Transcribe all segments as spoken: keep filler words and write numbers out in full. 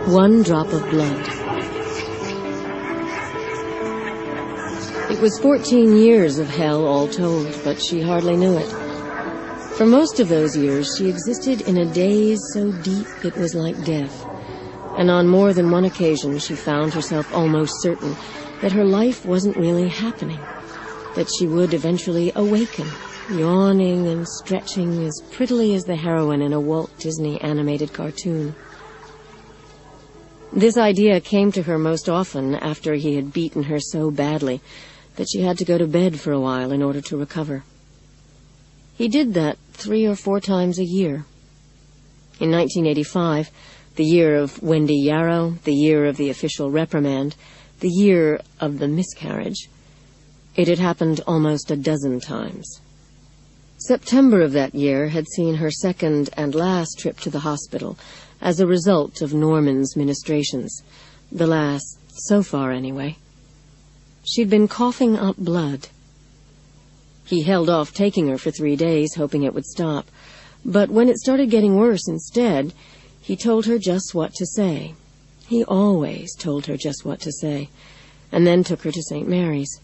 One drop of blood. It was fourteen years of hell all told, but she hardly knew it. For most of those years, she existed in a daze so deep it was like death. And on more than one occasion, she found herself almost certain that her life wasn't really happening, that she would eventually awaken, yawning and stretching as prettily as the heroine in a Walt Disney animated cartoon. This idea came to her most often after he had beaten her so badly that she had to go to bed for a while in order to recover. He did that three or four times a year. In nineteen eighty-five, the year of Wendy Yarrow, the year of the official reprimand, the year of the miscarriage, it had happened almost a dozen times. September of that year had seen her second and last trip to the hospital as a result of Norman's ministrations, the last so far anyway. She'd been coughing up blood. He held off taking her for three days, hoping it would stop, but when it started getting worse instead, he told her just what to say. He always told her just what to say, and then took her to Saint Mary's.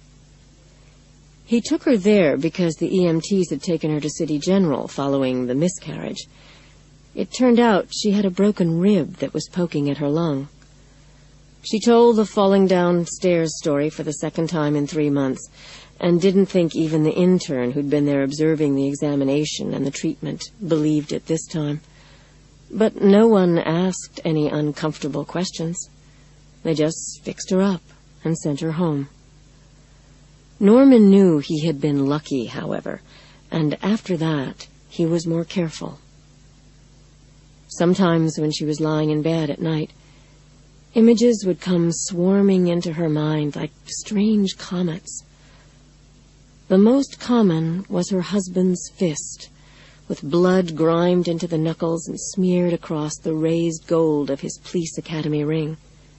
He took her there because the E M Ts had taken her to City General following the miscarriage. It turned out she had a broken rib that was poking at her lung. She told the falling downstairs story for the second time in three months, and didn't think even the intern who'd been there observing the examination and the treatment believed it this time. But no one asked any uncomfortable questions. They just fixed her up and sent her home. Norman knew he had been lucky, however, and after that, he was more careful. Sometimes when she was lying in bed at night, images would come swarming into her mind like strange comets. The most common was her husband's fist, with blood grimed into the knuckles and smeared across the raised gold of his police academy ring.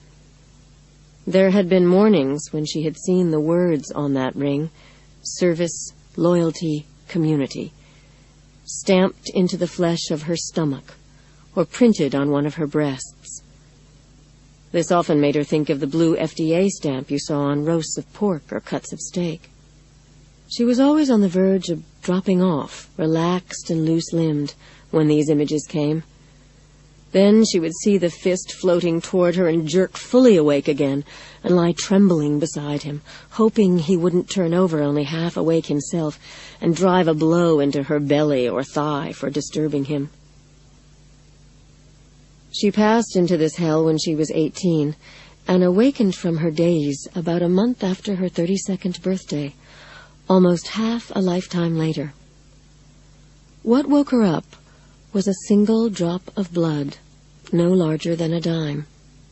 There had been mornings when she had seen the words on that ring, service, loyalty, community, stamped into the flesh of her stomach or printed on one of her breasts. This often made her think of the blue F D A stamp you saw on roasts of pork or cuts of steak. She was always on the verge of dropping off, relaxed and loose-limbed, when these images came. Then she would see the fist floating toward her and jerk fully awake again and lie trembling beside him, hoping he wouldn't turn over only half awake himself and drive a blow into her belly or thigh for disturbing him. She passed into this hell when she was eighteen and awakened from her daze about a month after her thirty-second birthday, almost half a lifetime later. What woke her up was a single drop of blood, no larger than a dime.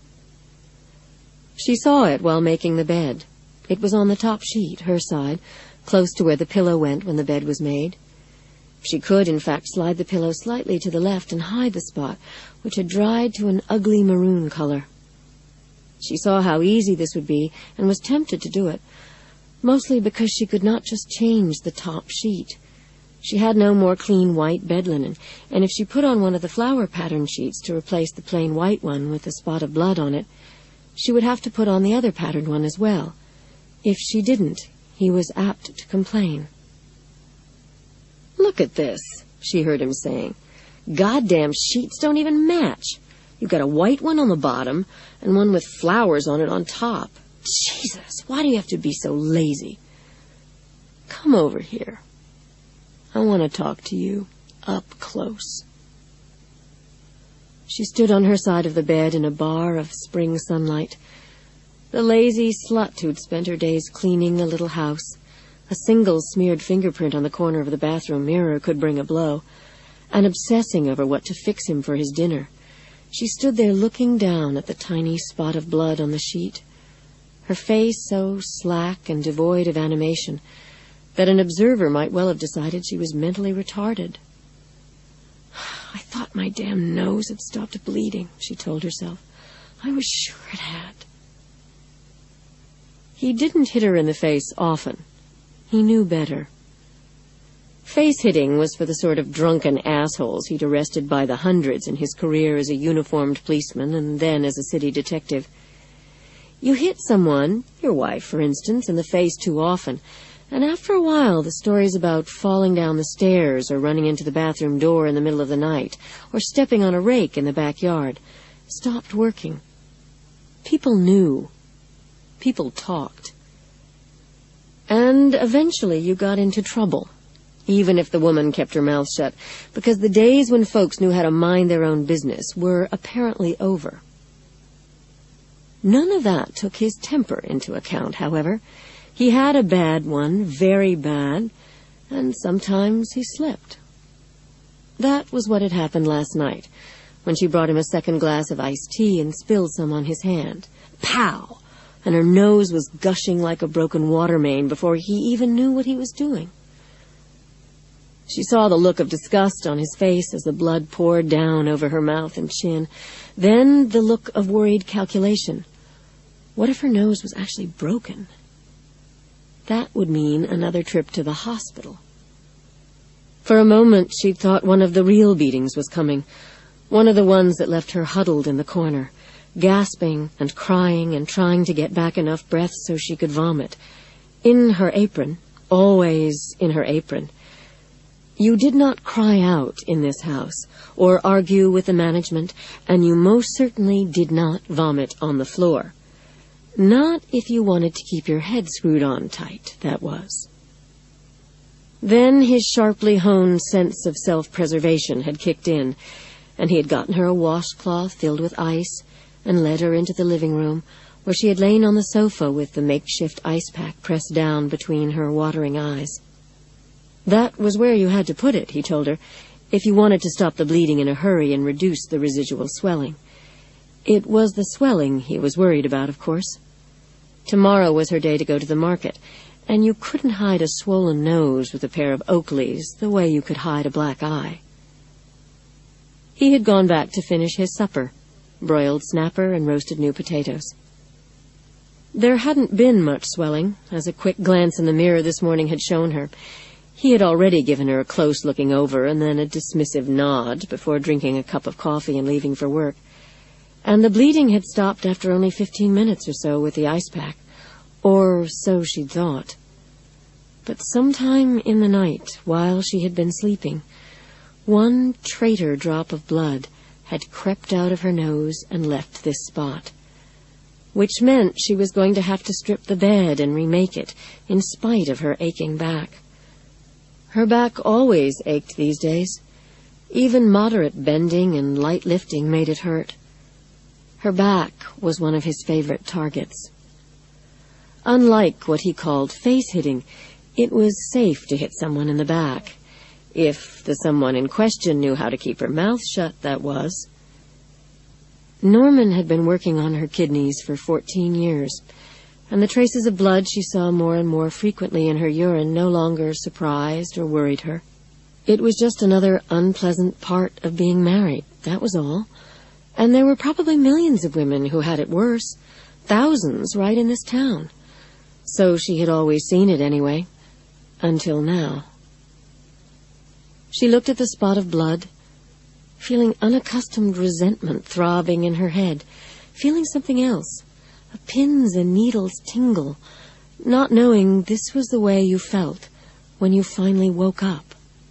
She saw it while making the bed. It was on the top sheet, her side, close to where the pillow went when the bed was made. She could, in fact, slide the pillow slightly to the left and hide the spot, which had dried to an ugly maroon color. She saw how easy this would be and was tempted to do it, mostly because she could not just change the top sheet. She had no more clean white bed linen, and if she put on one of the flower pattern sheets to replace the plain white one with a spot of blood on it, she would have to put on the other patterned one as well. If she didn't, he was apt to complain. "Look at this," she heard him saying. "Goddamn sheets don't even match. You've got a white one on the bottom and one with flowers on it on top. Jesus, why do you have to be so lazy? Come over here. I want to talk to you up close." She stood on her side of the bed in a bar of spring sunlight. The lazy slut who'd spent her days cleaning the little house. A single smeared fingerprint on the corner of the bathroom mirror could bring a blow, and obsessing over what to fix him for his dinner. She stood there looking down at the tiny spot of blood on the sheet, her face so slack and devoid of animation that an observer might well have decided she was mentally retarded. "I thought my damn nose had stopped bleeding," she told herself. "I was sure it had." He didn't hit her in the face often. He knew better. Face-hitting was for the sort of drunken assholes he'd arrested by the hundreds in his career as a uniformed policeman and then as a city detective. You hit someone, your wife, for instance, in the face too often, and after a while the stories about falling down the stairs or running into the bathroom door in the middle of the night or stepping on a rake in the backyard stopped working. People knew. People talked. And eventually you got into trouble, even if the woman kept her mouth shut, because the days when folks knew how to mind their own business were apparently over. None of that took his temper into account, however. He had a bad one, very bad, and sometimes he slipped. That was what had happened last night, when she brought him a second glass of iced tea and spilled some on his hand. Pow! And her nose was gushing like a broken water main before he even knew what he was doing. She saw the look of disgust on his face as the blood poured down over her mouth and chin, then the look of worried calculation. What if her nose was actually broken? That would mean another trip to the hospital. For a moment she'd thought one of the real beatings was coming, one of the ones that left her huddled in the corner, gasping and crying and trying to get back enough breath so she could vomit. In her apron, always in her apron. You did not cry out in this house, or argue with the management, and you most certainly did not vomit on the floor. Not if you wanted to keep your head screwed on tight, that was. Then his sharply honed sense of self-preservation had kicked in, and he had gotten her a washcloth filled with ice and led her into the living room, where she had lain on the sofa with the makeshift ice pack pressed down between her watering eyes. That was where you had to put it, he told her, if you wanted to stop the bleeding in a hurry and reduce the residual swelling. It was the swelling he was worried about, of course. Tomorrow was her day to go to the market, and you couldn't hide a swollen nose with a pair of Oakleys the way you could hide a black eye. He had gone back to finish his supper, broiled snapper and roasted new potatoes. There hadn't been much swelling, as a quick glance in the mirror this morning had shown her. He had already given her a close looking over and then a dismissive nod before drinking a cup of coffee and leaving for work. And the bleeding had stopped after only fifteen minutes or so with the ice pack, or so she'd thought. But sometime in the night, while she had been sleeping, one traitor drop of blood had crept out of her nose and left this spot, which meant she was going to have to strip the bed and remake it, in spite of her aching back. Her back always ached these days. Even moderate bending and light lifting made it hurt. Her back was one of his favorite targets. Unlike what he called face-hitting, it was safe to hit someone in the back, if the someone in question knew how to keep her mouth shut, that was. Norman had been working on her kidneys for fourteen years, and the traces of blood she saw more and more frequently in her urine no longer surprised or worried her. It was just another unpleasant part of being married, that was all. And there were probably millions of women who had it worse, thousands right in this town. So she had always seen it anyway, until now. She looked at the spot of blood, feeling unaccustomed resentment throbbing in her head, feeling something else, a pins and needles tingle, not knowing this was the way you felt when you finally woke up.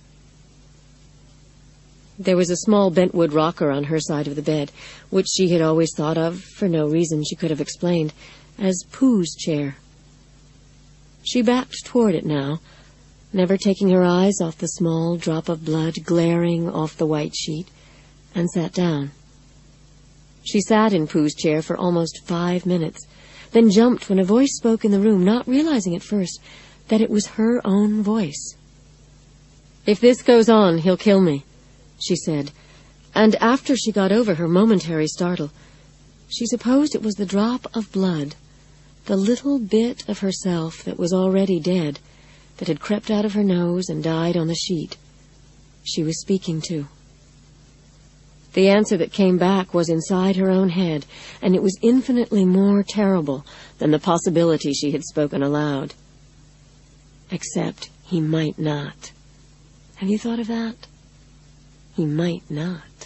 There was a small bentwood rocker on her side of the bed, which she had always thought of, for no reason she could have explained, as Pooh's chair. She backed toward it now, never taking her eyes off the small drop of blood glaring off the white sheet, and sat down. She sat in Pooh's chair for almost five minutes, then jumped when a voice spoke in the room, not realizing at first that it was her own voice. "If this goes on, he'll kill me," she said, and after she got over her momentary startle, she supposed it was the drop of blood, the little bit of herself that was already dead, that had crept out of her nose and died on the sheet, she was speaking to. The answer that came back was inside her own head, and it was infinitely more terrible than the possibility she had spoken aloud. Except he might not. Have you thought of that? He might not.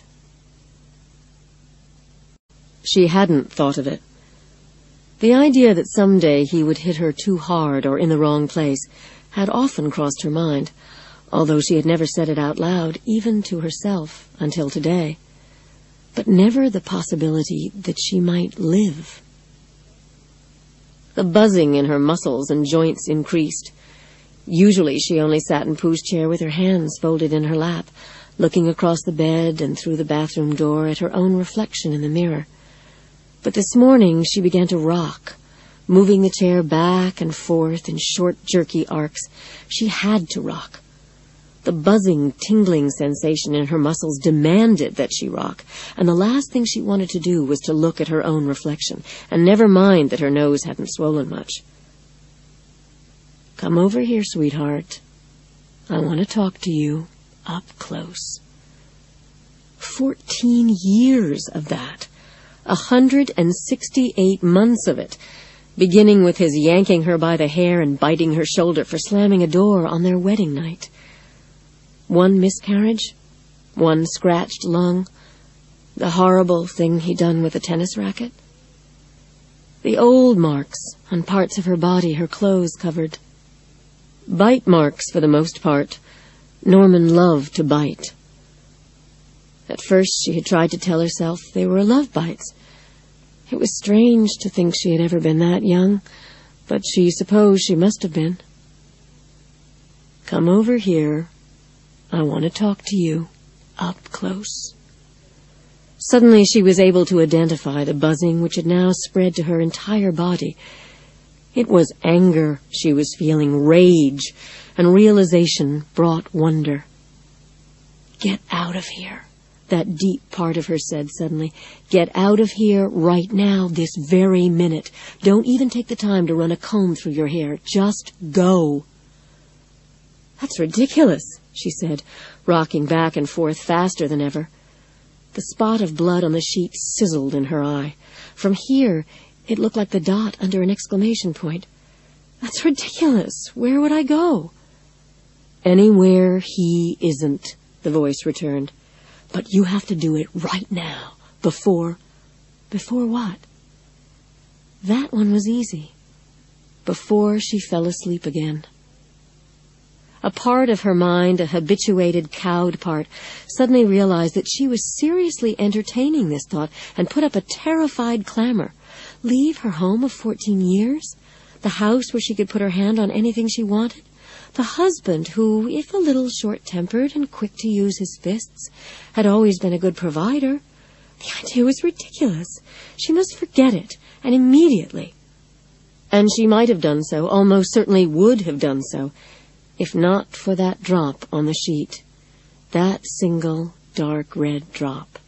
She hadn't thought of it. The idea that someday he would hit her too hard or in the wrong place had often crossed her mind, although she had never said it out loud, even to herself, until today. But never the possibility that she might live. The buzzing in her muscles and joints increased. Usually she only sat in Pooh's chair with her hands folded in her lap, looking across the bed and through the bathroom door at her own reflection in the mirror. But this morning she began to rock, moving the chair back and forth in short, jerky arcs. She had to rock. The buzzing, tingling sensation in her muscles demanded that she rock, and the last thing she wanted to do was to look at her own reflection, and never mind that her nose hadn't swollen much. "Come over here, sweetheart. I want to talk to you up close." Fourteen years of that. A hundred and sixty-eight months of it, beginning with his yanking her by the hair and biting her shoulder for slamming a door on their wedding night. One miscarriage, one scratched lung, the horrible thing he'd done with a tennis racket. The old marks on parts of her body her clothes covered. Bite marks for the most part. Norman loved to bite. At first she had tried to tell herself they were love bites. It was strange to think she had ever been that young, but she supposed she must have been. "Come over here. I want to talk to you up close." Suddenly she was able to identify the buzzing which had now spread to her entire body. It was anger she was feeling, rage, and realization brought wonder. "Get out of here," that deep part of her said suddenly. "Get out of here right now, this very minute. Don't even take the time to run a comb through your hair. Just go." "That's ridiculous," she said, rocking back and forth faster than ever. The spot of blood on the sheet sizzled in her eye. From here, it looked like the dot under an exclamation point. "That's ridiculous. Where would I go?" "Anywhere he isn't," the voice returned. "But you have to do it right now, before—" Before what? That one was easy. Before she fell asleep again. A part of her mind, a habituated, cowed part, suddenly realized that she was seriously entertaining this thought and put up a terrified clamor. Leave her home of fourteen years? The house where she could put her hand on anything she wanted? The husband who, if a little short-tempered and quick to use his fists, had always been a good provider? The idea was ridiculous. She must forget it, and immediately. And she might have done so, almost certainly would have done so, if not for that drop on the sheet, that single dark red drop.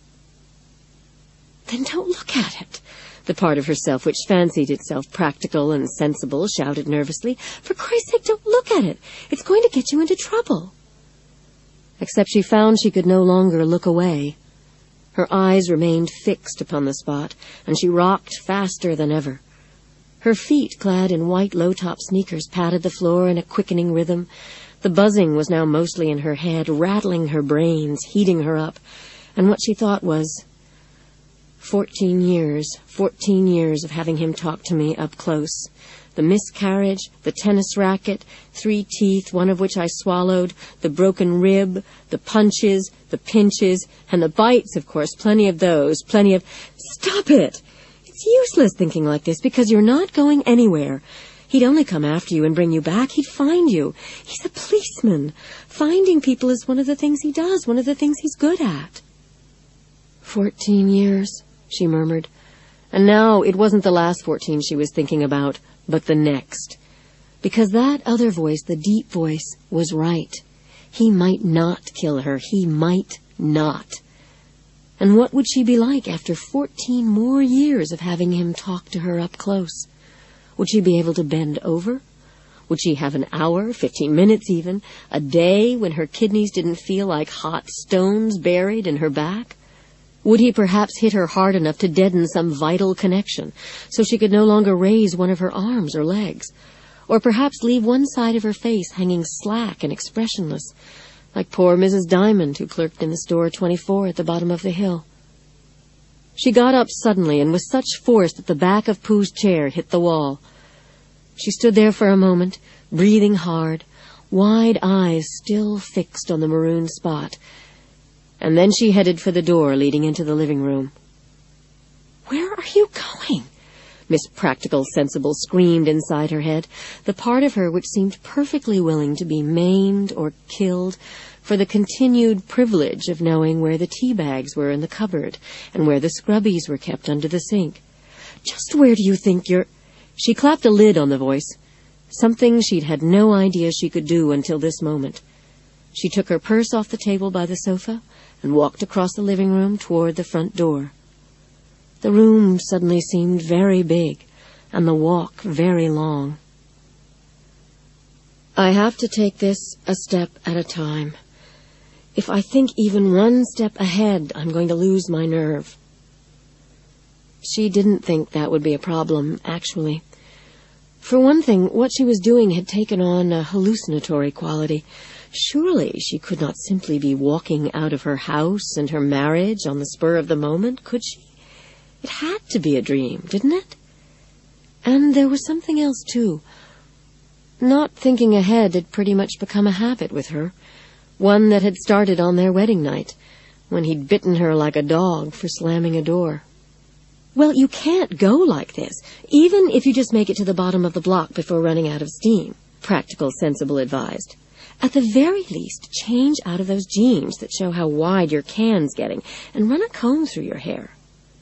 "Then don't look at it," the part of herself which fancied itself practical and sensible shouted nervously. "For Christ's sake, don't look at it. It's going to get you into trouble." Except she found she could no longer look away. Her eyes remained fixed upon the spot, and she rocked faster than ever. Her feet, clad in white low-top sneakers, patted the floor in a quickening rhythm. The buzzing was now mostly in her head, rattling her brains, heating her up. And what she thought was, fourteen years, fourteen years of having him talk to me up close. The miscarriage, the tennis racket, three teeth, one of which I swallowed, the broken rib, the punches, the pinches, and the bites, of course, plenty of those, plenty of... Stop it! It's useless thinking like this, because you're not going anywhere. He'd only come after you and bring you back. He'd find you. He's a policeman. Finding people is one of the things he does, one of the things he's good at. Fourteen years, she murmured. And now it wasn't the last fourteen she was thinking about, but the next. Because that other voice, the deep voice, was right. He might not kill her. He might not. And what would she be like after fourteen more years of having him talk to her up close? Would she be able to bend over? Would she have an hour, fifteen minutes even, a day when her kidneys didn't feel like hot stones buried in her back? Would he perhaps hit her hard enough to deaden some vital connection, so she could no longer raise one of her arms or legs? Or perhaps leave one side of her face hanging slack and expressionless, like poor Missus Diamond, who clerked in the store twenty-four at the bottom of the hill. She got up suddenly and with such force that the back of Pooh's chair hit the wall. She stood there for a moment, breathing hard, wide eyes still fixed on the maroon spot, and then she headed for the door leading into the living room. "Where are you going?" Miss Practical Sensible screamed inside her head, the part of her which seemed perfectly willing to be maimed or killed for the continued privilege of knowing where the tea bags were in the cupboard and where the scrubbies were kept under the sink. "Just where do you think you're—" She clapped a lid on the voice, something she'd had no idea she could do until this moment. She took her purse off the table by the sofa and walked across the living room toward the front door. The room suddenly seemed very big, and the walk very long. "I have to take this a step at a time. If I think even one step ahead, I'm going to lose my nerve." She didn't think that would be a problem, actually. For one thing, what she was doing had taken on a hallucinatory quality. Surely she could not simply be walking out of her house and her marriage on the spur of the moment, could she? It had to be a dream, didn't it? And there was something else, too. Not thinking ahead had pretty much become a habit with her, one that had started on their wedding night, when he'd bitten her like a dog for slamming a door. "Well, you can't go like this, even if you just make it to the bottom of the block before running out of steam," Practical Sensible advised. "At the very least, change out of those jeans that show how wide your can's getting, and run a comb through your hair."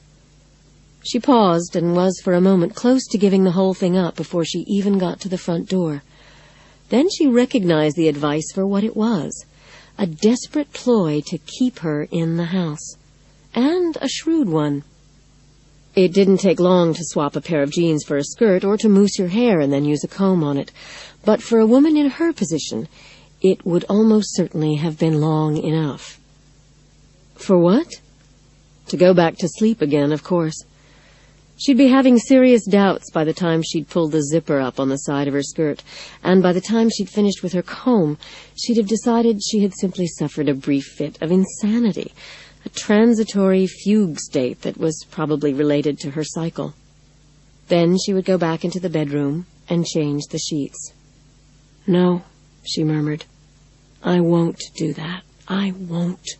She paused and was for a moment close to giving the whole thing up before she even got to the front door. Then she recognized the advice for what it was, a desperate ploy to keep her in the house, and a shrewd one. It didn't take long to swap a pair of jeans for a skirt or to mousse your hair and then use a comb on it, but for a woman in her position, it would almost certainly have been long enough. For what? To go back to sleep again, of course. She'd be having serious doubts by the time she'd pulled the zipper up on the side of her skirt, and by the time she'd finished with her comb, she'd have decided she had simply suffered a brief fit of insanity, a transitory fugue state that was probably related to her cycle. Then she would go back into the bedroom and change the sheets. "No," she murmured, "I won't do that. I won't."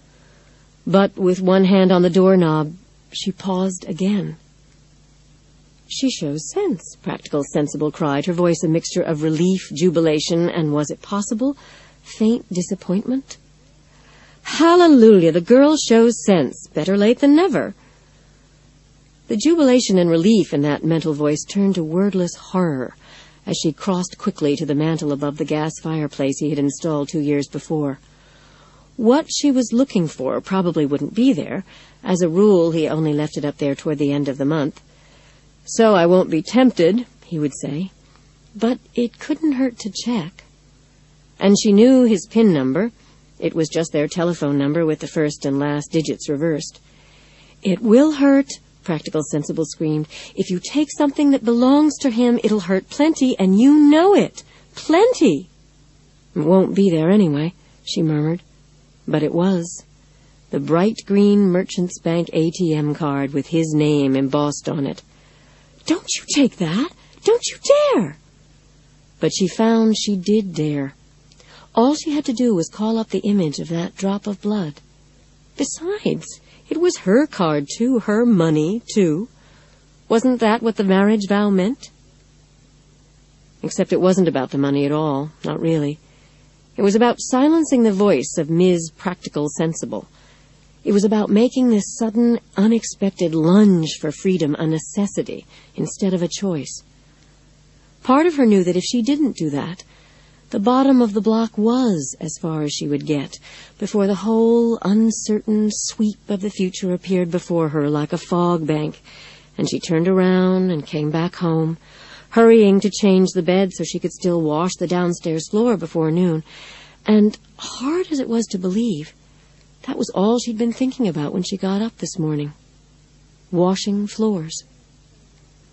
But with one hand on the doorknob, she paused again. "She shows sense," Practical Sensible cried, her voice a mixture of relief, jubilation, and, was it possible, faint disappointment. "Hallelujah, the girl shows sense. Better late than never." The jubilation and relief in that mental voice turned to wordless horror as she crossed quickly to the mantel above the gas fireplace he had installed two years before. What she was looking for probably wouldn't be there. As a rule, he only left it up there toward the end of the month. "So I won't be tempted," he would say. But it couldn't hurt to check. And she knew his PIN number. It was just their telephone number with the first and last digits reversed. "It will hurt," Practical Sensible screamed. "If you take something that belongs to him, it'll hurt plenty, and you know it. Plenty." "It won't be there anyway," she murmured. But it was. The bright green Merchants Bank A T M card with his name embossed on it. "Don't you take that! Don't you dare!" But she found she did dare. All she had to do was call up the image of that drop of blood. Besides, it was her card, too, her money, too. Wasn't that what the marriage vow meant? Except it wasn't about the money at all, not really. It was about silencing the voice of Miz Practical Sensible. It was about making this sudden, unexpected lunge for freedom a necessity instead of a choice. Part of her knew that if she didn't do that, the bottom of the block was as far as she would get before the whole uncertain sweep of the future appeared before her like a fog bank, and she turned around and came back home, hurrying to change the bed so she could still wash the downstairs floor before noon. And, hard as it was to believe, that was all she'd been thinking about when she got up this morning. Washing floors.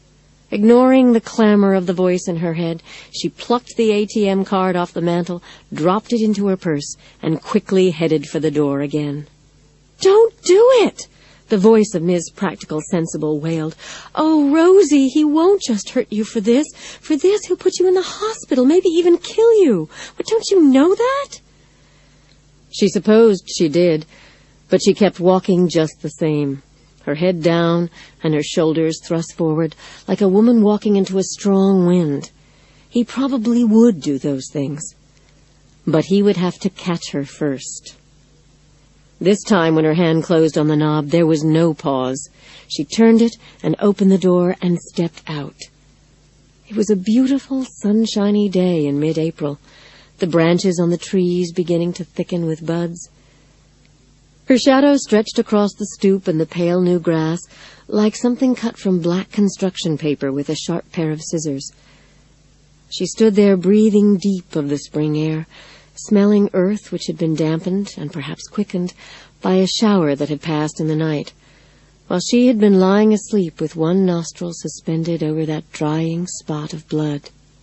Ignoring the clamor of the voice in her head, she plucked the A T M card off the mantel, dropped it into her purse, and quickly headed for the door again. "Don't do it!" the voice of Miz Practical Sensible wailed. "Oh, Rosie, he won't just hurt you for this. For this, he'll put you in the hospital, maybe even kill you. But don't you know that?" She supposed she did, but she kept walking just the same, her head down and her shoulders thrust forward, like a woman walking into a strong wind. He probably would do those things, but he would have to catch her first. This time, when her hand closed on the knob, there was no pause. She turned it and opened the door and stepped out. It was a beautiful, sunshiny day in mid-April, the branches on the trees beginning to thicken with buds. Her shadow stretched across the stoop and the pale new grass like something cut from black construction paper with a sharp pair of scissors. She stood there breathing deep of the spring air, smelling earth which had been dampened and perhaps quickened by a shower that had passed in the night, while she had been lying asleep with one nostril suspended over that drying spot of blood.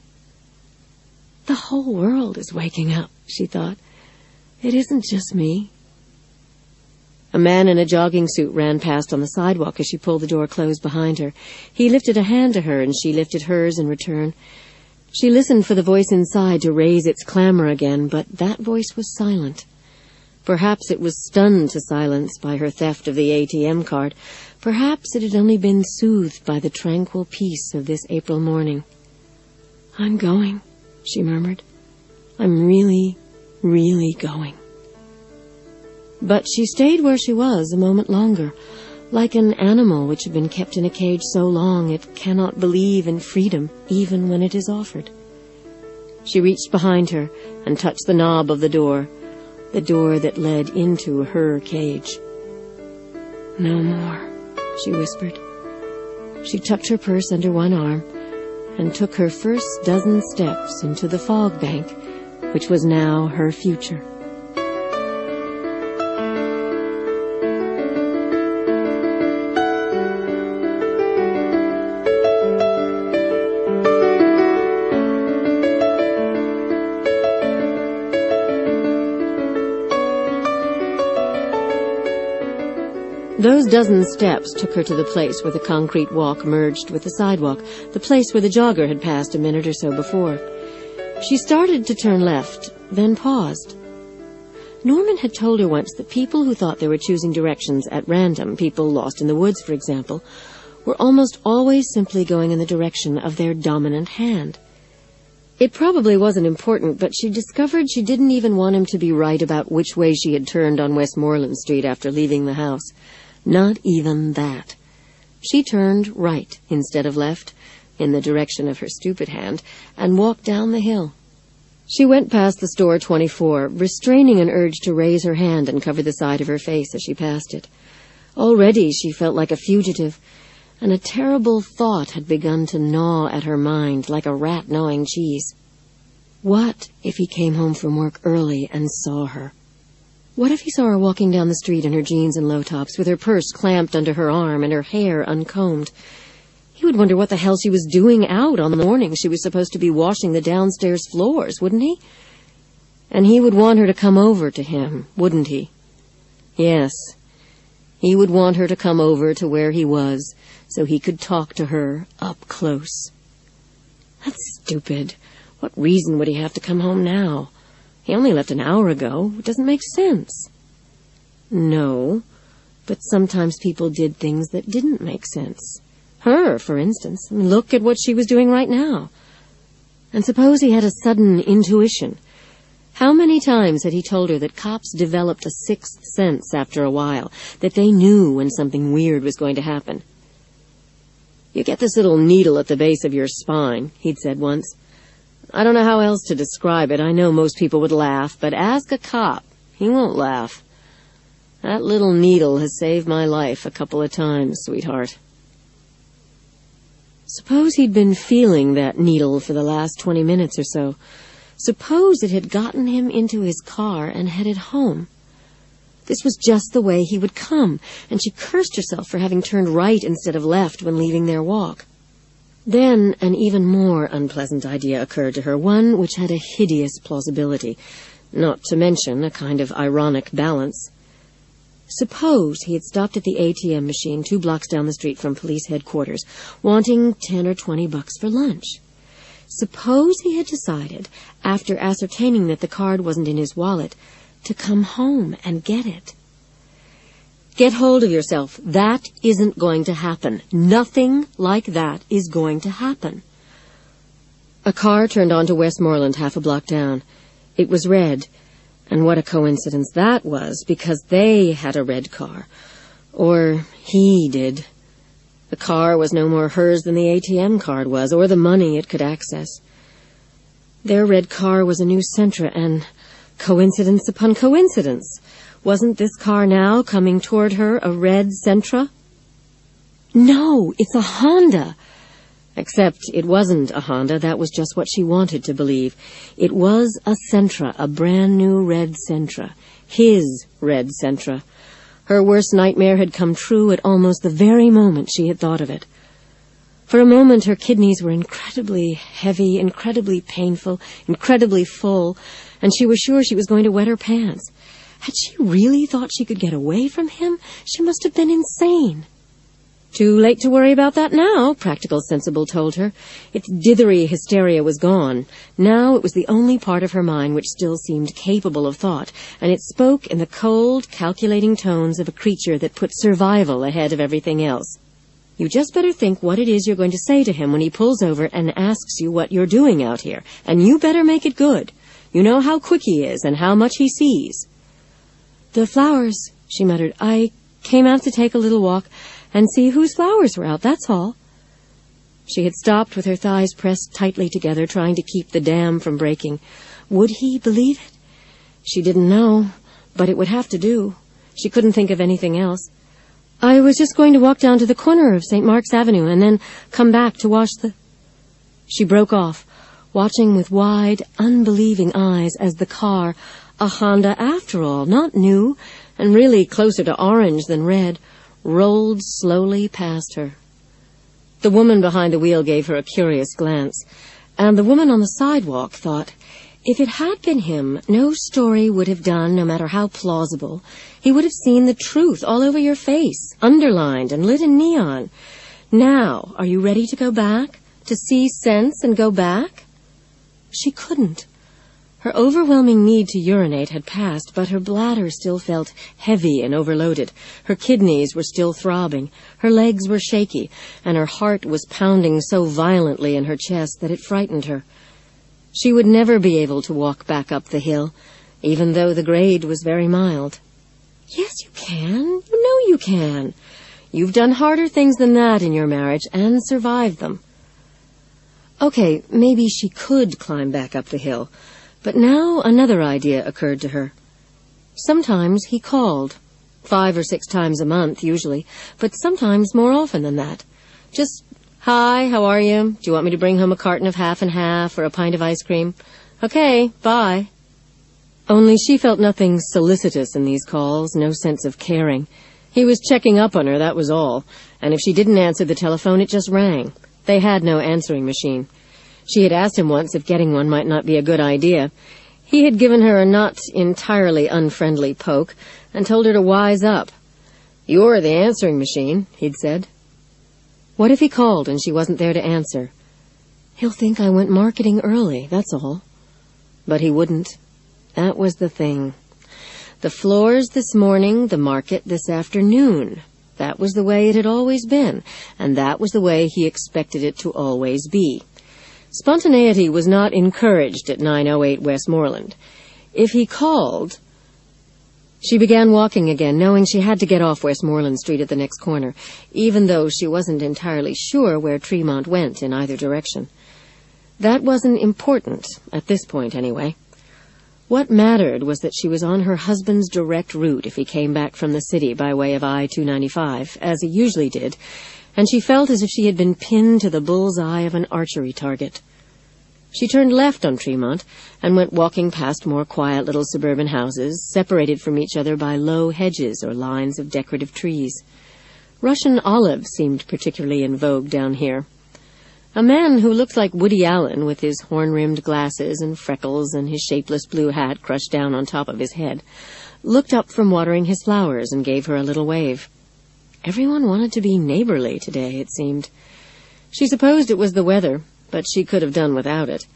"The whole world is waking up," she thought. "It isn't just me." A man in a jogging suit ran past on the sidewalk as she pulled the door closed behind her. He lifted a hand to her, and she lifted hers in return. She listened for the voice inside to raise its clamor again, but that voice was silent. Perhaps it was stunned to silence by her theft of the A T M card. Perhaps it had only been soothed by the tranquil peace of this April morning. "I'm going," she murmured. "I'm really, really going." But she stayed where she was a moment longer, like an animal which had been kept in a cage so long it cannot believe in freedom even when it is offered. She reached behind her and touched the knob of the door, the door that led into her cage. "No more," she whispered. She tucked her purse under one arm and took her first dozen steps into the fog bank, which was now her future. Those dozen steps took her to the place where the concrete walk merged with the sidewalk, the place where the jogger had passed a minute or so before. She started to turn left, then paused. Norman had told her once that people who thought they were choosing directions at random, people lost in the woods, for example, were almost always simply going in the direction of their dominant hand. It probably wasn't important, but she discovered she didn't even want him to be right about which way she had turned on Westmoreland Street after leaving the house. Not even that. She turned right instead of left, in the direction of her stupid hand, and walked down the hill. She went past the store twenty-four, restraining an urge to raise her hand and cover the side of her face as she passed it. Already she felt like a fugitive, and a terrible thought had begun to gnaw at her mind like a rat gnawing cheese. What if he came home from work early and saw her? What if he saw her walking down the street in her jeans and low tops, with her purse clamped under her arm and her hair uncombed? He would wonder what the hell she was doing out on the morning she was supposed to be washing the downstairs floors, wouldn't he? And he would want her to come over to him, wouldn't he? Yes, he would want her to come over to where he was so he could talk to her up close. That's stupid. What reason would he have to come home now? He only left an hour ago. It doesn't make sense. No, but sometimes people did things that didn't make sense. Her, for instance. I mean, look at what she was doing right now. And suppose he had a sudden intuition. How many times had he told her that cops developed a sixth sense after a while, that they knew when something weird was going to happen? "You get this little needle at the base of your spine," he'd said once. "I don't know how else to describe it. I know most people would laugh, but ask a cop. He won't laugh. That little needle has saved my life a couple of times, sweetheart." Suppose he'd been feeling that needle for the last twenty minutes or so. Suppose it had gotten him into his car and headed home. This was just the way he would come, and she cursed herself for having turned right instead of left when leaving their walk. Then an even more unpleasant idea occurred to her, one which had a hideous plausibility, not to mention a kind of ironic balance. Suppose he had stopped at the A T M machine two blocks down the street from police headquarters, wanting ten or twenty bucks for lunch. Suppose he had decided, after ascertaining that the card wasn't in his wallet, to come home and get it. Get hold of yourself. That isn't going to happen. Nothing like that is going to happen. A car turned onto Westmoreland half a block down. It was red, and what a coincidence that was, because they had a red car. Or he did. The car was no more hers than the A T M card was, or the money it could access. Their red car was a new Sentra, and coincidence upon coincidence. Wasn't this car now coming toward her a red Sentra? No, it's a Honda. Except it wasn't a Honda. That was just what she wanted to believe. It was a Sentra, a brand new red Sentra. His red Sentra. Her worst nightmare had come true at almost the very moment she had thought of it. For a moment her kidneys were incredibly heavy, incredibly painful, incredibly full, and she was sure she was going to wet her pants. Had she really thought she could get away from him? She must have been insane. Too late to worry about that now, Practical Sensible told her. Its dithery hysteria was gone. Now it was the only part of her mind which still seemed capable of thought, and it spoke in the cold, calculating tones of a creature that put survival ahead of everything else. You just better think what it is you're going to say to him when he pulls over and asks you what you're doing out here, and you better make it good. You know how quick he is and how much he sees. The flowers, she muttered. I came out to take a little walk and see whose flowers were out, that's all. She had stopped with her thighs pressed tightly together, trying to keep the dam from breaking. Would he believe it? She didn't know, but it would have to do. She couldn't think of anything else. I was just going to walk down to the corner of Saint Mark's Avenue and then come back to wash the... She broke off, watching with wide, unbelieving eyes as the car, a Honda after all, not new, and really closer to orange than red, rolled slowly past her. The woman behind the wheel gave her a curious glance, and the woman on the sidewalk thought, if it had been him, no story would have done, no matter how plausible. He would have seen the truth all over your face, underlined and lit in neon. Now, are you ready to go back? To see sense and go back? She couldn't. Her overwhelming need to urinate had passed, but her bladder still felt heavy and overloaded. Her kidneys were still throbbing. Her legs were shaky, and her heart was pounding so violently in her chest that it frightened her. She would never be able to walk back up the hill, even though the grade was very mild. Yes, you can. You know you can. You've done harder things than that in your marriage and survived them. Okay, maybe she could climb back up the hill. But now another idea occurred to her. Sometimes he called, five or six times a month usually, but sometimes more often than that. Just, hi, how are you? Do you want me to bring home a carton of half and half or a pint of ice cream? Okay, bye. Only she felt nothing solicitous in these calls, no sense of caring. He was checking up on her, that was all, and if she didn't answer the telephone, it just rang. They had no answering machine. She had asked him once if getting one might not be a good idea. He had given her a not entirely unfriendly poke and told her to wise up. You're the answering machine, he'd said. What if he called and she wasn't there to answer? He'll think I went marketing early, that's all. But he wouldn't. That was the thing. The floors this morning, the market this afternoon. That was the way it had always been, and that was the way he expected it to always be. Spontaneity was not encouraged at nine oh eight Westmoreland. If he called... She began walking again, knowing she had to get off Westmoreland Street at the next corner, even though she wasn't entirely sure where Tremont went in either direction. That wasn't important, at this point anyway. What mattered was that she was on her husband's direct route if he came back from the city by way of I two ninety-five, as he usually did, and she felt as if she had been pinned to the bull's eye of an archery target. She turned left on Tremont and went walking past more quiet little suburban houses, separated from each other by low hedges or lines of decorative trees. Russian olive seemed particularly in vogue down here. A man who looked like Woody Allen with his horn-rimmed glasses and freckles and his shapeless blue hat crushed down on top of his head, looked up from watering his flowers and gave her a little wave. Everyone wanted to be neighborly today, it seemed. She supposed it was the weather, but she could have done without it.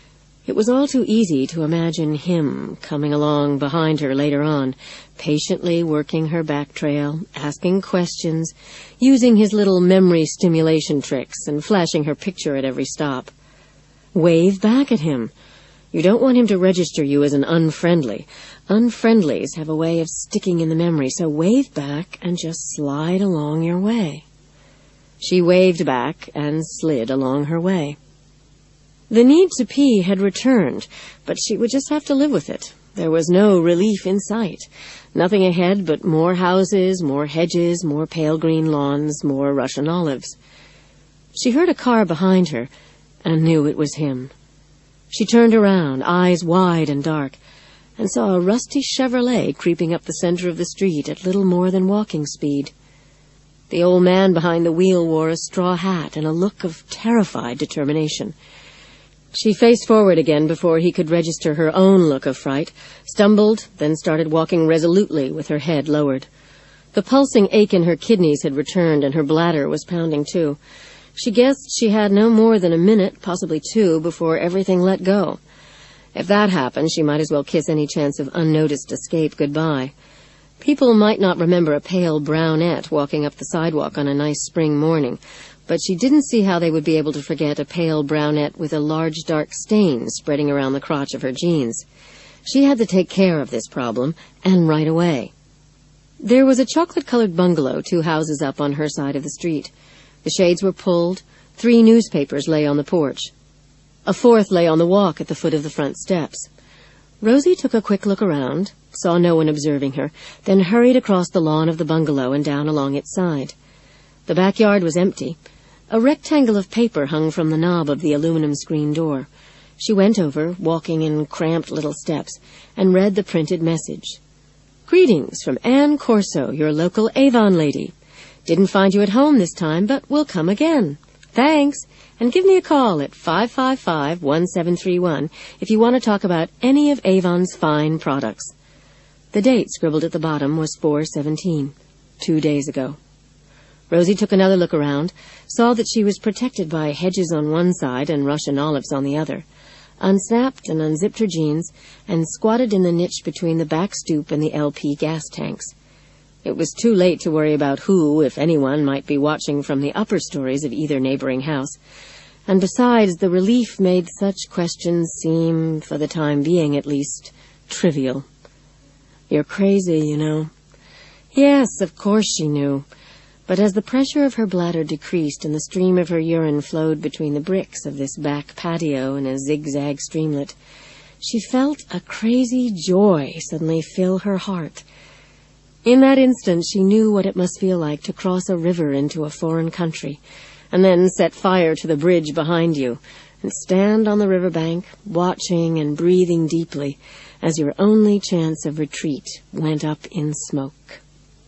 It was all too easy to imagine him coming along behind her later on, patiently working her back trail, asking questions, using his little memory stimulation tricks, and flashing her picture at every stop. Wave back at him. You don't want him to register you as an unfriendly. Unfriendlies have a way of sticking in the memory, so wave back and just slide along your way. She waved back and slid along her way. The need to pee had returned, but she would just have to live with it. There was no relief in sight. Nothing ahead but more houses, more hedges, more pale green lawns, more Russian olives. She heard a car behind her and knew it was him. She turned around, eyes wide and dark, and saw a rusty Chevrolet creeping up the center of the street at little more than walking speed. The old man behind the wheel wore a straw hat and a look of terrified determination. She faced forward again before he could register her own look of fright, stumbled, then started walking resolutely with her head lowered. The pulsing ache in her kidneys had returned, and her bladder was pounding too. She guessed she had no more than a minute, possibly two, before everything let go. If that happened, she might as well kiss any chance of unnoticed escape goodbye. People might not remember a pale brownette walking up the sidewalk on a nice spring morning, but she didn't see how they would be able to forget a pale brownette with a large dark stain spreading around the crotch of her jeans. She had to take care of this problem, and right away. There was a chocolate-colored bungalow two houses up on her side of the street. The shades were pulled. Three newspapers lay on the porch. A fourth lay on the walk at the foot of the front steps. Rosie took a quick look around, saw no one observing her, then hurried across the lawn of the bungalow and down along its side. The backyard was empty. A rectangle of paper hung from the knob of the aluminum screen door. She went over, walking in cramped little steps, and read the printed message. Greetings from Anne Corso, your local Avon lady. Didn't find you at home this time, but will come again. Thanks, and give me a call at five five five, one seven three one if you want to talk about any of Avon's fine products. The date scribbled at the bottom was four seventeen, two days ago. Rosie took another look around, saw that she was protected by hedges on one side and Russian olives on the other, unsnapped and unzipped her jeans, and squatted in the niche between the back stoop and the L P gas tanks. It was too late to worry about who, if anyone, might be watching from the upper stories of either neighboring house, and besides, the relief made such questions seem, for the time being at least, trivial. You're crazy, you know. Yes, of course she knew. But as the pressure of her bladder decreased and the stream of her urine flowed between the bricks of this back patio in a zigzag streamlet, she felt a crazy joy suddenly fill her heart. In that instant she knew what it must feel like to cross a river into a foreign country, and then set fire to the bridge behind you, and stand on the riverbank, watching and breathing deeply, as your only chance of retreat went up in smoke.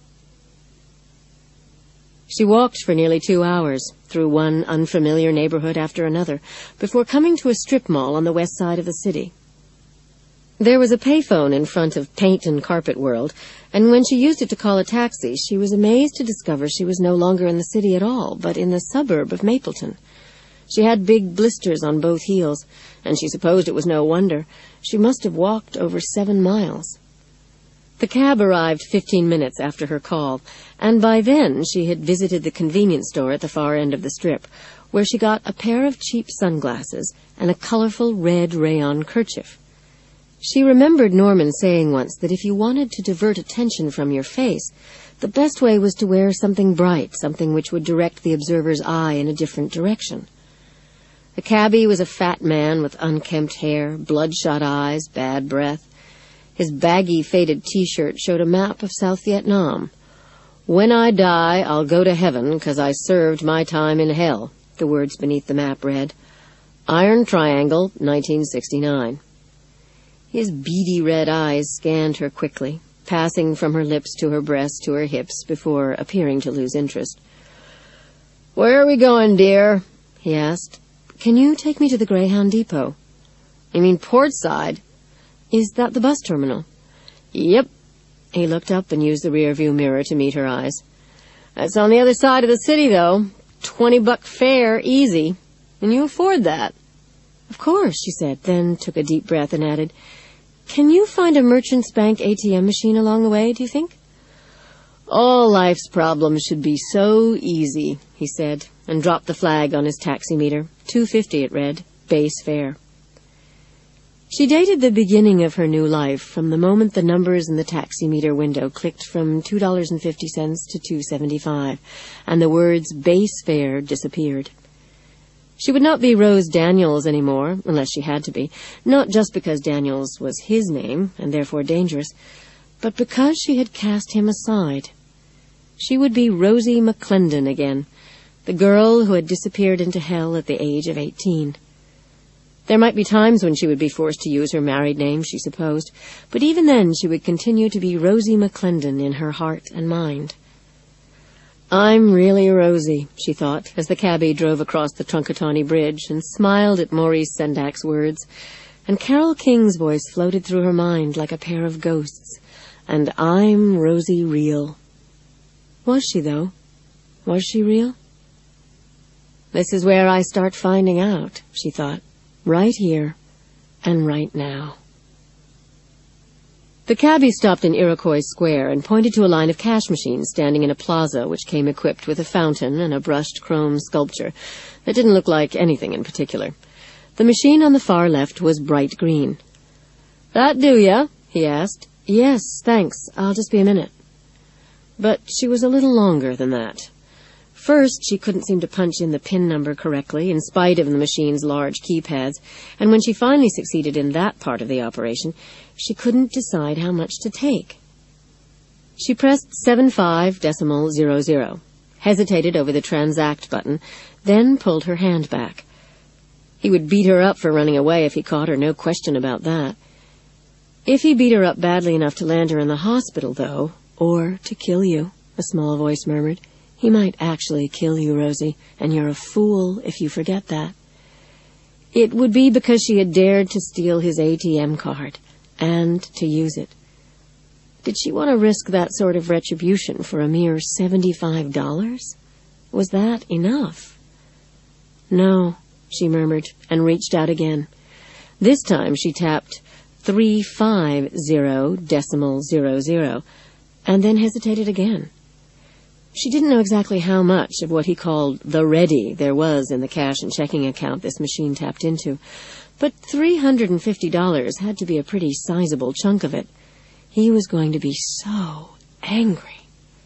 She walked for nearly two hours, through one unfamiliar neighborhood after another, before coming to a strip mall on the west side of the city. There was a payphone in front of Paint and Carpet World, and when she used it to call a taxi, she was amazed to discover she was no longer in the city at all, but in the suburb of Mapleton. She had big blisters on both heels, and she supposed it was no wonder. She must have walked over seven miles. The cab arrived fifteen minutes after her call, and by then she had visited the convenience store at the far end of the strip, where she got a pair of cheap sunglasses and a colorful red rayon kerchief. She remembered Norman saying once that if you wanted to divert attention from your face, the best way was to wear something bright, something which would direct the observer's eye in a different direction. The cabbie was a fat man with unkempt hair, bloodshot eyes, bad breath. His baggy, faded T-shirt showed a map of South Vietnam. "When I die, I'll go to heaven, 'cause I served my time in hell," the words beneath the map read. Iron Triangle, nineteen sixty-nine. His beady red eyes scanned her quickly, passing from her lips to her breast to her hips before appearing to lose interest. "Where are we going, dear?" he asked. "Can you take me to the Greyhound Depot?" "You mean Portside?" "Is that the bus terminal?" "Yep." He looked up and used the rear-view mirror to meet her eyes. "That's on the other side of the city, though. Twenty-buck fare, easy. Can you afford that?" "Of course," she said, then took a deep breath and added, "Can you find a Merchants Bank A T M machine along the way, do you think?" "All life's problems should be so easy," he said, and dropped the flag on his taximeter. Two fifty it read, base fare. She dated the beginning of her new life from the moment the numbers in the taximeter window clicked from two dollars and fifty cents to two seventy-five, and the words base fare disappeared. She would not be Rose Daniels anymore, unless she had to be, not just because Daniels was his name, and therefore dangerous, but because she had cast him aside. She would be Rosie McClendon again, the girl who had disappeared into hell at the age of eighteen. There might be times when she would be forced to use her married name, she supposed, but even then she would continue to be Rosie McClendon in her heart and mind. "I'm really Rosie," she thought, as the cabbie drove across the Trunkatawny Bridge and smiled at Maurice Sendak's words, and Carole King's voice floated through her mind like a pair of ghosts. "And I'm Rosie real." Was she, though? Was she real? "This is where I start finding out," she thought. "Right here and right now." The cabbie stopped in Iroquois Square and pointed to a line of cash machines standing in a plaza which came equipped with a fountain and a brushed chrome sculpture that didn't look like anything in particular. The machine on the far left was bright green. "That do ya?" he asked. "Yes, thanks. I'll just be a minute." But she was a little longer than that. First, she couldn't seem to punch in the pin number correctly, in spite of the machine's large keypads, and when she finally succeeded in that part of the operation, she couldn't decide how much to take. She pressed seven five decimal zero zero, hesitated over the transact button, then pulled her hand back. He would beat her up for running away if he caught her, no question about that. If he beat her up badly enough to land her in the hospital, though, or to kill you, a small voice murmured, he might actually kill you, Rosie, and you're a fool if you forget that. It would be because she had dared to steal his A T M card, and to use it. Did she want to risk that sort of retribution for a mere seventy-five dollars? Was that enough? "No," she murmured, and reached out again. This time she tapped three five zero decimal zero zero, and then hesitated again. She didn't know exactly how much of what he called the ready there was in the cash and checking account this machine tapped into, but three hundred and fifty dollars had to be a pretty sizable chunk of it. He was going to be so angry.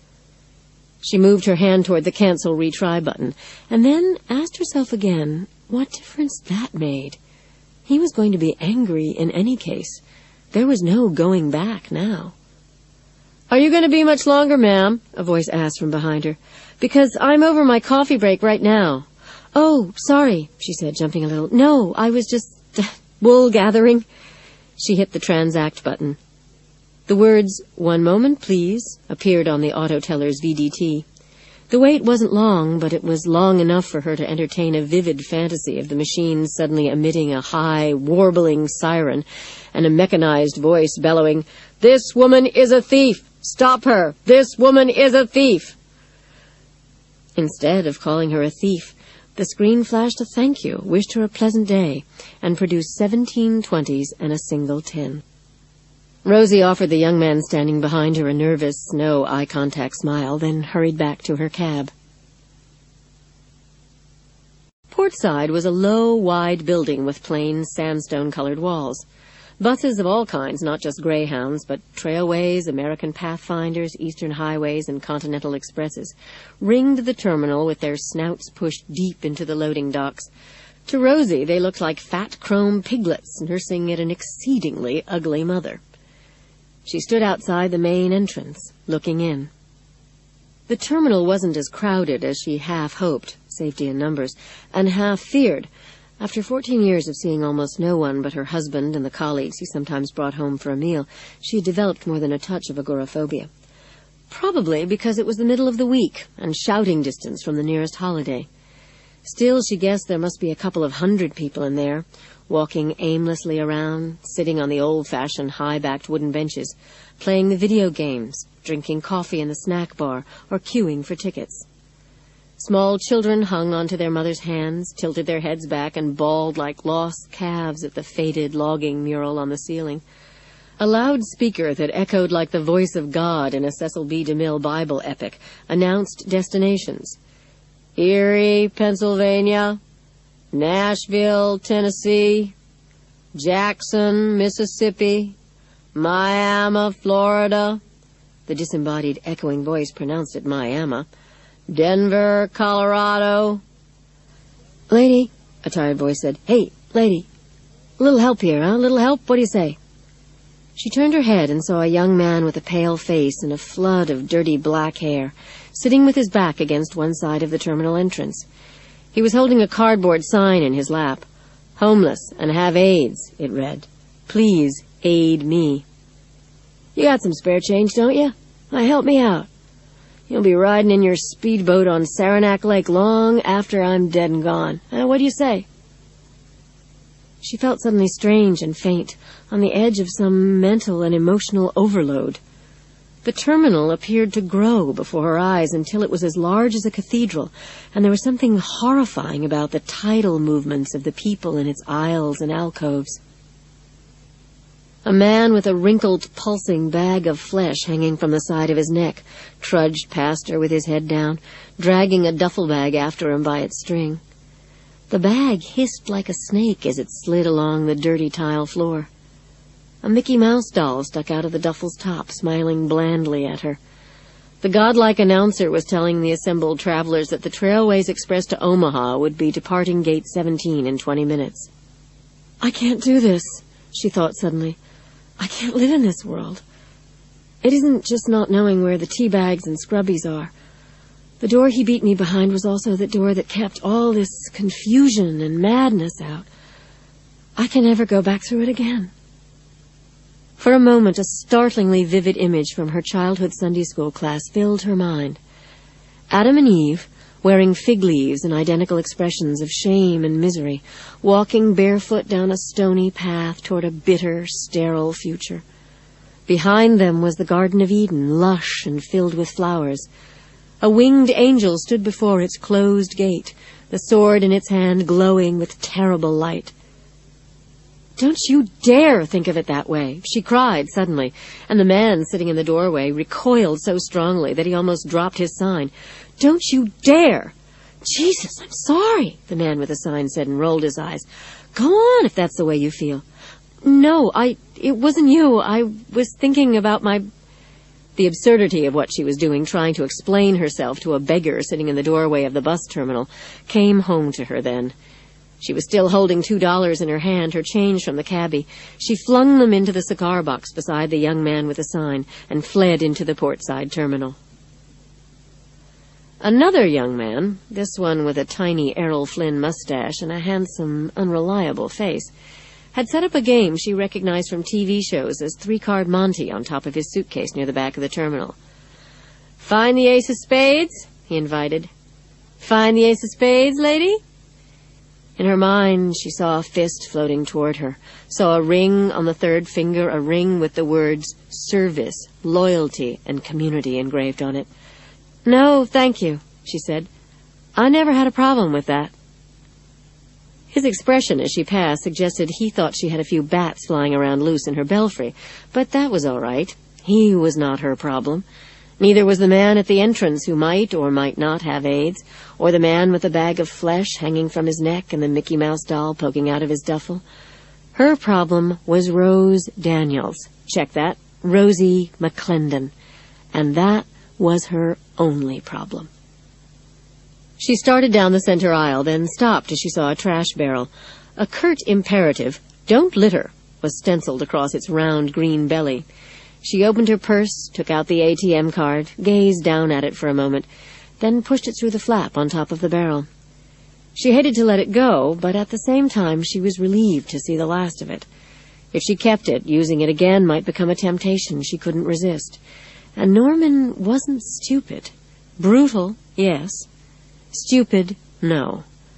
She moved her hand toward the cancel retry button, and then asked herself again what difference that made. He was going to be angry in any case. There was no going back now. "Are you going to be much longer, ma'am?" a voice asked from behind her. "Because I'm over my coffee break right now." "Oh, sorry," she said, jumping a little. "No, I was just wool gathering." She hit the transact button. The words, "One moment, please," appeared on the auto teller's V D T. The wait wasn't long, but it was long enough for her to entertain a vivid fantasy of the machine suddenly emitting a high, warbling siren and a mechanized voice bellowing, "This woman is a thief! Stop her! This woman is a thief!" Instead of calling her a thief, the screen flashed a thank you, wished her a pleasant day, and produced seventeen twenties and a single ten. Rosie offered the young man standing behind her a nervous, no eye contact smile, then hurried back to her cab. Portside was a low, wide building with plain, sandstone-colored walls. Buses of all kinds, not just Greyhounds, but Trailways, American Pathfinders, Eastern Highways, and Continental Expresses, ringed the terminal with their snouts pushed deep into the loading docks. To Rosie, they looked like fat chrome piglets nursing at an exceedingly ugly mother. She stood outside the main entrance, looking in. The terminal wasn't as crowded as she half hoped, safety in numbers, and half feared. After fourteen years of seeing almost no one but her husband and the colleagues he sometimes brought home for a meal, she had developed more than a touch of agoraphobia. Probably because it was the middle of the week and shouting distance from the nearest holiday. Still, she guessed there must be a couple of hundred people in there, walking aimlessly around, sitting on the old-fashioned high-backed wooden benches, playing the video games, drinking coffee in the snack bar, or queuing for tickets. Small children hung onto their mothers' hands, tilted their heads back, and bawled like lost calves at the faded logging mural on the ceiling. A loudspeaker that echoed like the voice of God in a Cecil B. DeMille Bible epic announced destinations. Erie, Pennsylvania, Nashville, Tennessee, Jackson, Mississippi, Miami, Florida. The disembodied echoing voice pronounced it Miami. Denver, Colorado. Lady, a tired voice said, "Hey, lady, a little help here, huh? A little help? What do you say?" She turned her head and saw a young man with a pale face and a flood of dirty black hair, sitting with his back against one side of the terminal entrance. He was holding a cardboard sign in his lap. "Homeless and have AIDS," it read. "Please aid me." "You got some spare change, don't you? Why, help me out. You'll be riding in your speedboat on Saranac Lake long after I'm dead and gone. Uh, what do you say?" She felt suddenly strange and faint, on the edge of some mental and emotional overload. The terminal appeared to grow before her eyes until it was as large as a cathedral, and there was something horrifying about the tidal movements of the people in its aisles and alcoves. A man with a wrinkled, pulsing bag of flesh hanging from the side of his neck trudged past her with his head down, dragging a duffel bag after him by its string. The bag hissed like a snake as it slid along the dirty tile floor. A Mickey Mouse doll stuck out of the duffel's top, smiling blandly at her. The godlike announcer was telling the assembled travelers that the Trailways Express to Omaha would be departing gate seventeen in twenty minutes. "I can't do this," she thought suddenly. "I can't live in this world. It isn't just not knowing where the tea bags and scrubbies are. The door he beat me behind was also the door that kept all this confusion and madness out. I can never go back through it again." For a moment, a startlingly vivid image from her childhood Sunday school class filled her mind. Adam and Eve, wearing fig leaves and identical expressions of shame and misery, walking barefoot down a stony path toward a bitter, sterile future. Behind them was the Garden of Eden, lush and filled with flowers. A winged angel stood before its closed gate, the sword in its hand glowing with terrible light. "Don't you dare think of it that way," she cried suddenly, and the man sitting in the doorway recoiled so strongly that he almost dropped his sign. "Don't you dare!" "Jesus, I'm sorry," the man with the sign said and rolled his eyes. "Go on if that's the way you feel." "No, I... it wasn't you. I was thinking about my..." The absurdity of what she was doing, trying to explain herself to a beggar sitting in the doorway of the bus terminal, came home to her then. She was still holding two dollars in her hand, her change from the cabbie. She flung them into the cigar box beside the young man with the sign and fled into the portside terminal. Another young man, this one with a tiny Errol Flynn mustache and a handsome, unreliable face, had set up a game she recognized from T V shows as three-card Monte on top of his suitcase near the back of the terminal. "Find the ace of spades?" he invited. "Find the ace of spades, lady?" In her mind, she saw a fist floating toward her, saw a ring on the third finger, a ring with the words service, loyalty, and community engraved on it. "No, thank you," she said. "I never had a problem with that." His expression as she passed suggested he thought she had a few bats flying around loose in her belfry, but that was all right. He was not her problem. Neither was the man at the entrance who might or might not have AIDS, or the man with the bag of flesh hanging from his neck and the Mickey Mouse doll poking out of his duffel. Her problem was Rose Daniels. Check that. Rosie McClendon. And that was her only problem. She started down the center aisle, then stopped as she saw a trash barrel. A curt imperative, "Don't litter," was stenciled across its round green belly. She opened her purse, took out the A T M card, gazed down at it for a moment, then pushed it through the flap on top of the barrel. She hated to let it go, but at the same time she was relieved to see the last of it. If she kept it, using it again might become a temptation she couldn't resist. And Norman wasn't stupid. Brutal, yes. Stupid, no.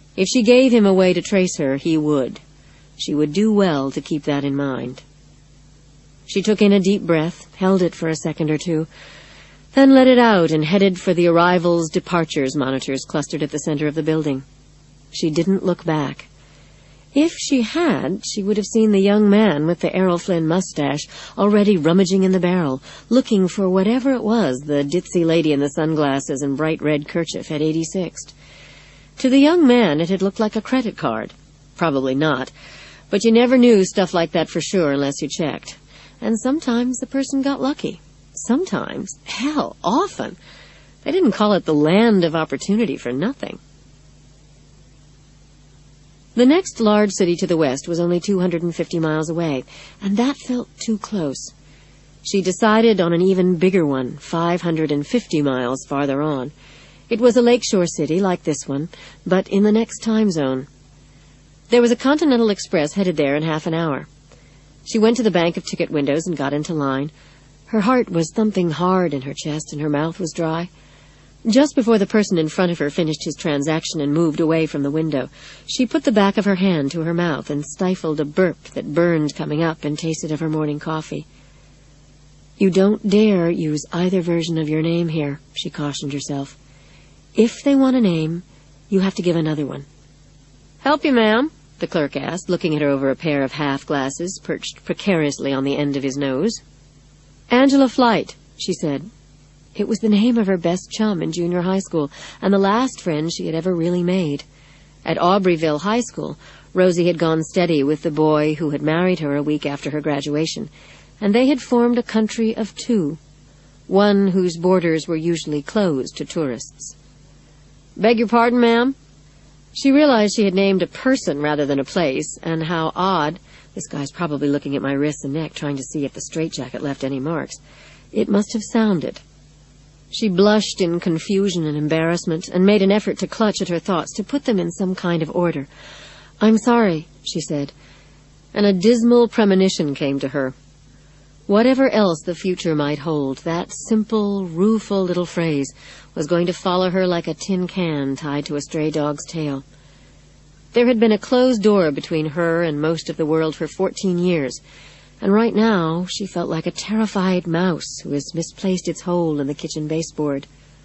If she gave him a way to trace her, he would. She would do well to keep that in mind. She took in a deep breath, held it for a second or two, then let it out and headed for the arrivals departures monitors clustered at the center of the building. She didn't look back. If she had, she would have seen the young man with the Errol Flynn mustache already rummaging in the barrel, looking for whatever it was the ditzy lady in the sunglasses and bright red kerchief had eighty-sixed. To the young man it had looked like a credit card. Probably not, but you never knew stuff like that for sure unless you checked. And sometimes the person got lucky. Sometimes, hell, often. They didn't call it the land of opportunity for nothing. The next large city to the west was only two hundred fifty miles away, and that felt too close. She decided on an even bigger one, five hundred fifty miles farther on. It was a lakeshore city like this one, but in the next time zone. There was a Continental Express headed there in half an hour. She went to the bank of ticket windows and got into line. Her heart was thumping hard in her chest and her mouth was dry. Just before the person in front of her finished his transaction and moved away from the window, she put the back of her hand to her mouth and stifled a burp that burned coming up and tasted of her morning coffee. "You don't dare use either version of your name here," she cautioned herself. "If they want a name, you have to give another one." "Help you, ma'am?" the clerk asked, looking at her over a pair of half-glasses perched precariously on the end of his nose. "Angela Flight," she said. It was the name of her best chum in junior high school, and the last friend she had ever really made. At Aubreyville High School, Rosie had gone steady with the boy who had married her a week after her graduation, and they had formed a country of two, one whose borders were usually closed to tourists. "Beg your pardon, ma'am?" She realized she had named a person rather than a place, and how odd — this guy's probably looking at my wrists and neck, trying to see if the straitjacket left any marks — it must have sounded. She blushed in confusion and embarrassment, and made an effort to clutch at her thoughts, to put them in some kind of order. "I'm sorry," she said, and a dismal premonition came to her. Whatever else the future might hold, that simple, rueful little phrase was going to follow her like a tin can tied to a stray dog's tail. There had been a closed door between her and most of the world for fourteen years, and right now she felt like a terrified mouse who has misplaced its hole in the kitchen baseboard.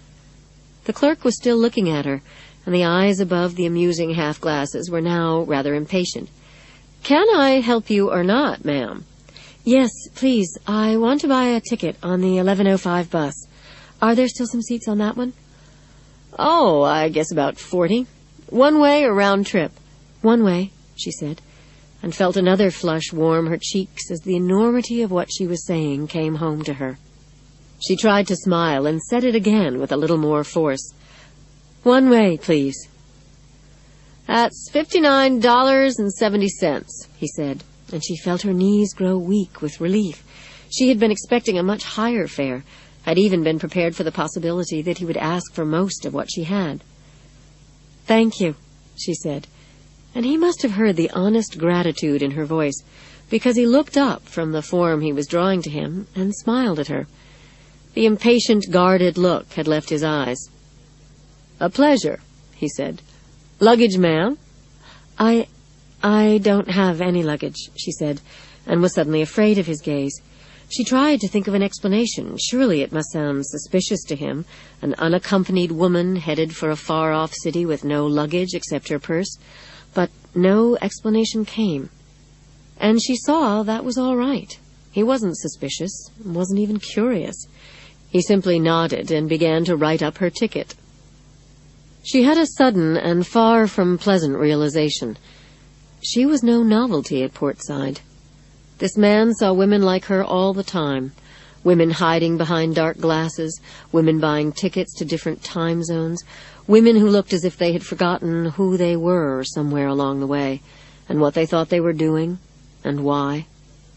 The clerk was still looking at her, and the eyes above the amusing half-glasses were now rather impatient. "Can I help you or not, ma'am?" "Yes, please. I want to buy a ticket on the eleven oh five bus. Are there still some seats on that one?" "Oh, I guess about forty. One way or round trip?" "One way," she said, and felt another flush warm her cheeks as the enormity of what she was saying came home to her. She tried to smile and said it again with a little more force. "One way, please." "That's fifty-nine dollars and seventy cents, he said, and she felt her knees grow weak with relief. She had been expecting a much higher fare, had even been prepared for the possibility that he would ask for most of what she had. "Thank you," she said, and he must have heard the honest gratitude in her voice, because he looked up from the form he was drawing to him and smiled at her. The impatient, guarded look had left his eyes. "A pleasure," he said. "Luggage, ma'am?" I... I don't have any luggage," she said, and was suddenly afraid of his gaze. She tried to think of an explanation. Surely it must sound suspicious to him, an unaccompanied woman headed for a far-off city with no luggage except her purse. But no explanation came. And she saw that was all right. He wasn't suspicious, wasn't even curious. He simply nodded and began to write up her ticket. She had a sudden and far from pleasant realization. She was no novelty at Portside. This man saw women like her all the time, women hiding behind dark glasses, women buying tickets to different time zones, women who looked as if they had forgotten who they were somewhere along the way, and what they thought they were doing, and why.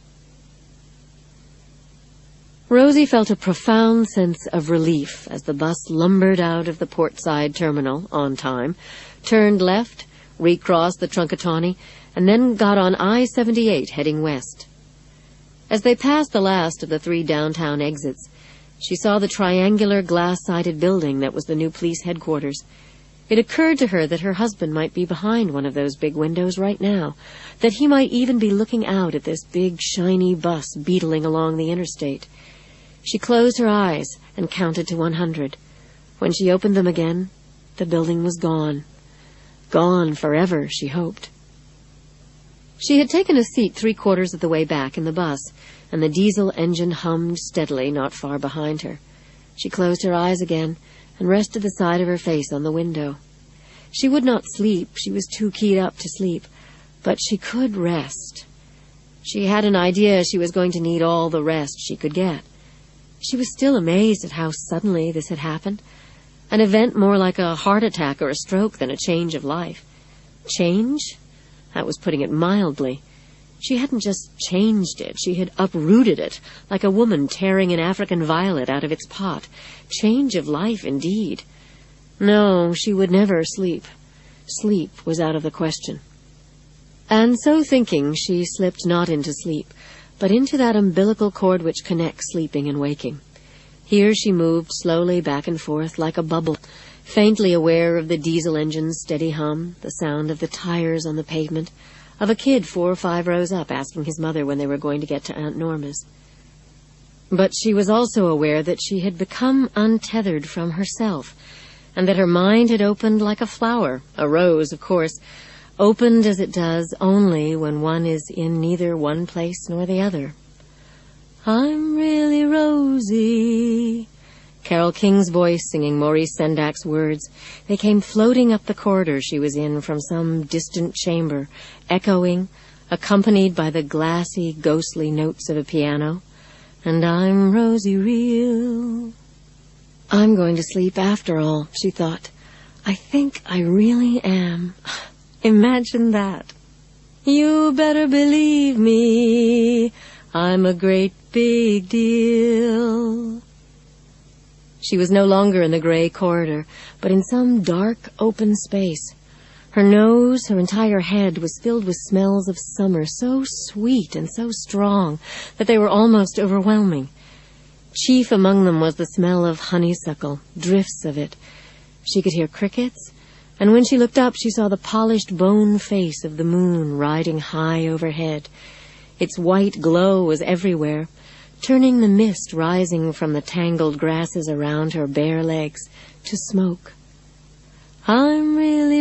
Rosie felt a profound sense of relief as the bus lumbered out of the Portside terminal on time, turned left, recrossed the Trunkatawny, and then got on I seventy-eight heading west. As they passed the last of the three downtown exits, she saw the triangular glass-sided building that was the new police headquarters. It occurred to her that her husband might be behind one of those big windows right now, that he might even be looking out at this big, shiny bus beetling along the interstate. She closed her eyes and counted to one hundred. When she opened them again, the building was gone. Gone forever, she hoped. She had taken a seat three-quarters of the way back in the bus, and the diesel engine hummed steadily not far behind her. She closed her eyes again and rested the side of her face on the window. She would not sleep, she was too keyed up to sleep, but she could rest. She had an idea she was going to need all the rest she could get. She was still amazed at how suddenly this had happened, an event more like a heart attack or a stroke than a change of life. Change? That was putting it mildly. She hadn't just changed it, she had uprooted it, like a woman tearing an African violet out of its pot. Change of life, indeed. No, she would never sleep. Sleep was out of the question. And so thinking, she slipped not into sleep, but into that umbilical cord which connects sleeping and waking. Here she moved slowly back and forth like a bubble, faintly aware of the diesel engine's steady hum, the sound of the tires on the pavement, of a kid four or five rows up asking his mother when they were going to get to Aunt Norma's. But she was also aware that she had become untethered from herself, and that her mind had opened like a flower, a rose, of course, opened as it does only when one is in neither one place nor the other. I'm really Rosie. Carole King's voice singing Maurice Sendak's words. They came floating up the corridor she was in from some distant chamber, echoing, accompanied by the glassy, ghostly notes of a piano. And I'm Rosie real. I'm going to sleep after all, she thought. I think I really am. Imagine that. You better believe me. I'm a great big deal. She was no longer in the gray corridor, but in some dark, open space. Her nose, her entire head, was filled with smells of summer, so sweet and so strong that they were almost overwhelming. Chief among them was the smell of honeysuckle, drifts of it. She could hear crickets, and when she looked up, she saw the polished bone face of the moon riding high overhead. Its white glow was everywhere, turning the mist rising from the tangled grasses around her bare legs to smoke. I'm really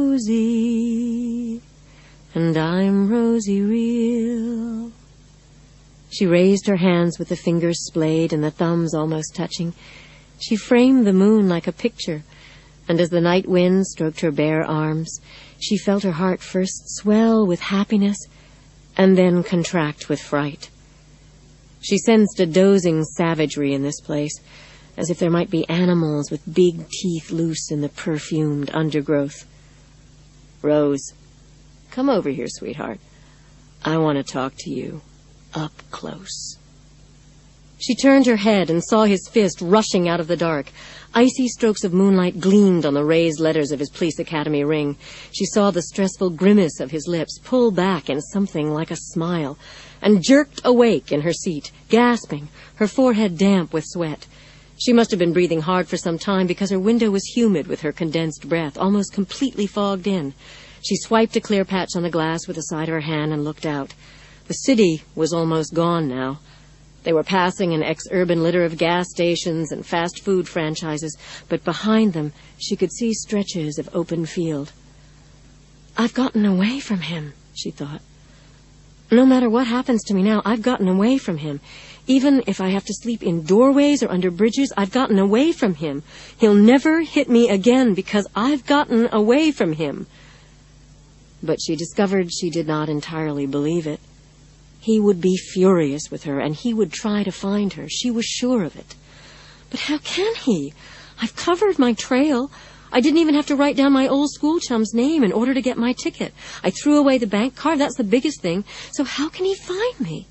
Rosie, and I'm Rosie real. She raised her hands with the fingers splayed and the thumbs almost touching. She framed the moon like a picture, and as the night wind stroked her bare arms, she felt her heart first swell with happiness and then contract with fright. She sensed a dozing savagery in this place, as if there might be animals with big teeth loose in the perfumed undergrowth. Rose, come over here, sweetheart. I want to talk to you up close. She turned her head and saw his fist rushing out of the dark. Icy strokes of moonlight gleamed on the raised letters of his police academy ring. She saw the stressful grimace of his lips pull back in something like a smile, and jerked awake in her seat, gasping, her forehead damp with sweat. She must have been breathing hard for some time because her window was humid with her condensed breath, almost completely fogged in. She swiped a clear patch on the glass with the side of her hand and looked out. The city was almost gone now. They were passing an ex-urban litter of gas stations and fast food franchises, but behind them she could see stretches of open field. I've gotten away from him, she thought. No matter what happens to me now, I've gotten away from him. Even if I have to sleep in doorways or under bridges, I've gotten away from him. He'll never hit me again because I've gotten away from him. But she discovered she did not entirely believe it. He would be furious with her, and he would try to find her. She was sure of it. But how can he? I've covered my trail. I didn't even have to write down my old school chum's name in order to get my ticket. I threw away the bank card. That's the biggest thing. So how can he find me?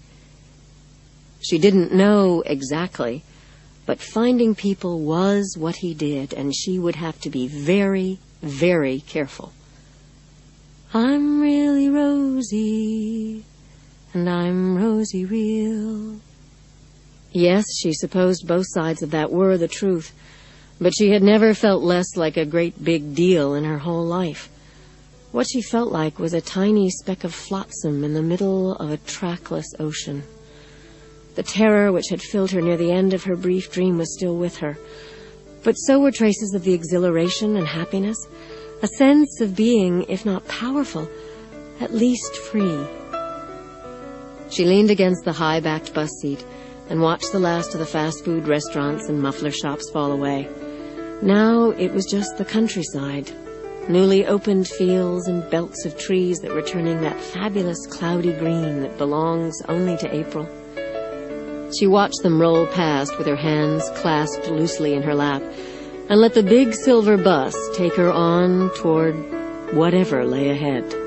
She didn't know exactly, but finding people was what he did, and she would have to be very, very careful. I'm really Rosie, and I'm Rosie real. Yes, she supposed both sides of that were the truth, But she had never felt less like a great big deal in her whole life. What she felt like was a tiny speck of flotsam in the middle of a trackless ocean. The terror which had filled her near the end of her brief dream was still with her, but so were traces of the exhilaration and happiness, a sense of being, if not powerful, at least free. She leaned against the high-backed bus seat and watched the last of the fast-food restaurants and muffler shops fall away. Now it was just the countryside, newly opened fields and belts of trees that were turning that fabulous cloudy green that belongs only to April. She watched them roll past with her hands clasped loosely in her lap, and let the big silver bus take her on toward whatever lay ahead.